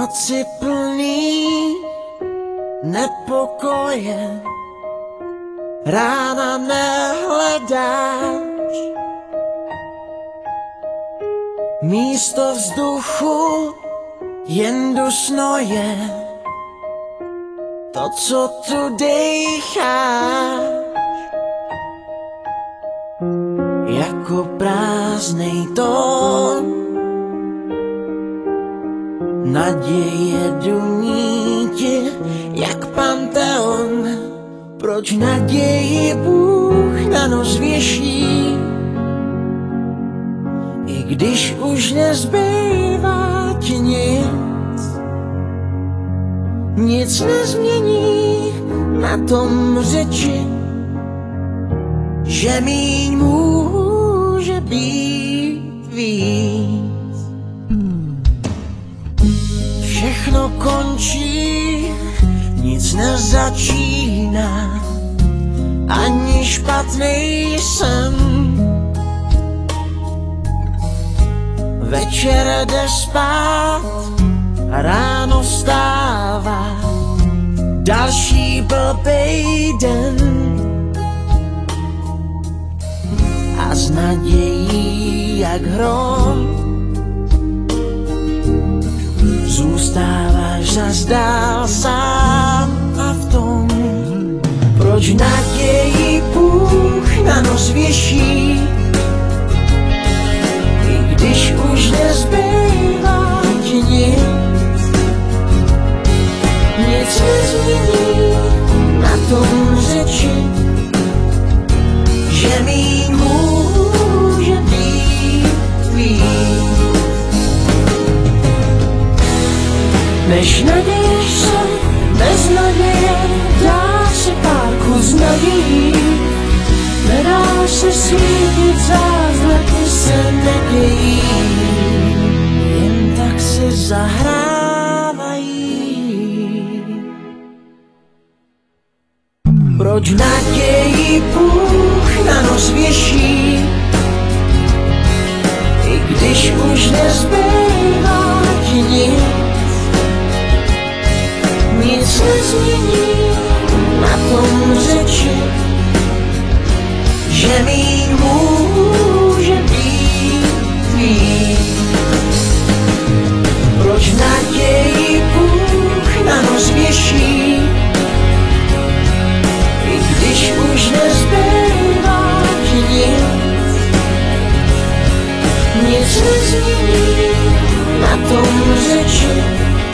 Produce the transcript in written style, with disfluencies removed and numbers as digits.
Noci plný nepokoje, rána nehledáš, místo vzduchu jen dusno je to, co tu dejcháš. Jako prázdnej tón naděje duní ti jak panteon. Proč naději Bůh na nos věší, i když už nezbývá ti nic? Nic nezmění na tom řeči, že míň může být víc. Všechno končí, nic nezačíná, ani špatný sen. Večer jde spát a ráno vstává další blbej den. A s nadějí jak hrom zůstáváš zazdál sám a v tom, proč naději Bůh na nos věší, i když už nezbývá ti nic. Nic nezmění na tom řeči, že míň může být víc. Než naděješ se bez naděje, dá se pár kus nadějí. Nedá se svítit, zázraky se nedějí, jen tak se zahrávají. Proč naději Bůh na nos věší, i když už nezbývá ti nic? Nic nezmění na tom řeči, že míň může být víc. Proč naději Bůh na nos věší, i když už nezbývá ti nic? Nic nezmění na tom řeči,